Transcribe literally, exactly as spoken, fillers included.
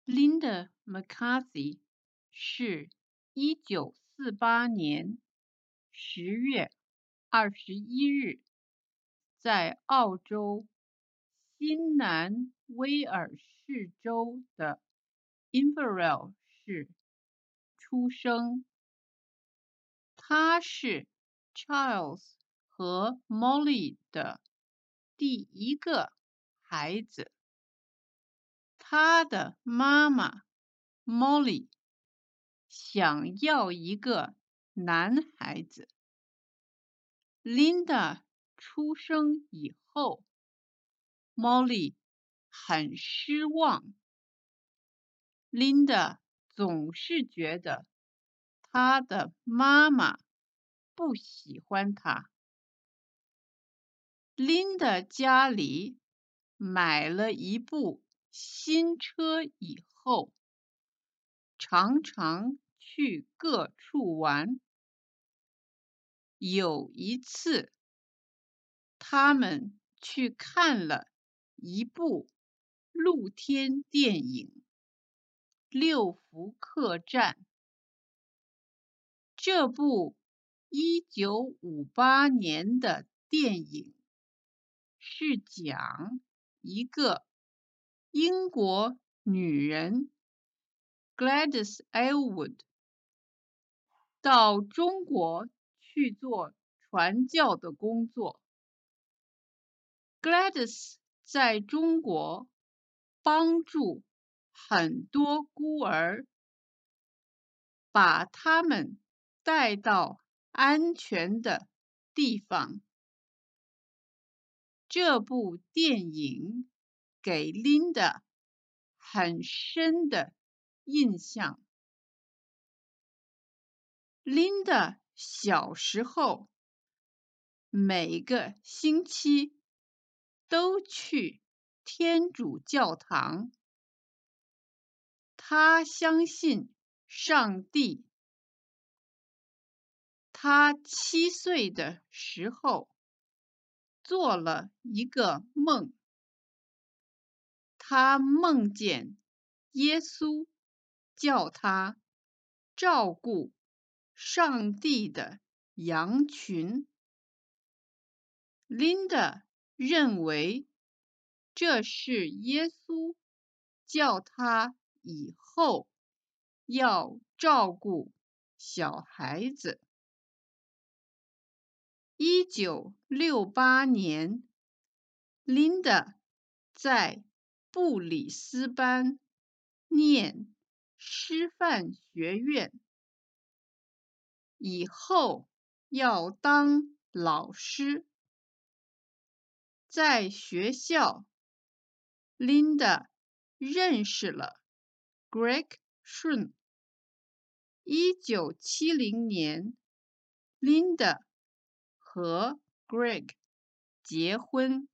Linda McCarthy 是一九四八年十月二十一日在澳洲新南威尔士州的 Inverell 市出生。他是 Charles 和 Molly 的第一个孩子。他的妈妈 Molly 想要一个男孩子。Linda 出生以后 ，Molly 很失望。Linda 总是觉得她的妈妈不喜欢她。Linda 家里买了一部新车以后，常常去各处玩。有一次，他们去看了一部露天电影《六福客栈》。这部一九五八年的电影是讲一个英国女人 Gladys Aylward 到中国去做传教的工作。Gladys 在中国帮助很多孤儿，把他们带到安全的地方。这部电影给 Linda 很深的印象。Linda 小时候每个星期都去天主教堂。她相信上帝。她七岁的时候做了一个梦。她梦见耶稣叫她照顾上帝的羊群。Linda 认为这是耶稣叫她以后要照顾小孩子。一九六八年 ，Linda 在布里斯班念师范学院，以后要当老师。在学校 ，Linda 认识了 Greg Shun。一九七零年 ，Linda 和 Greg 结婚。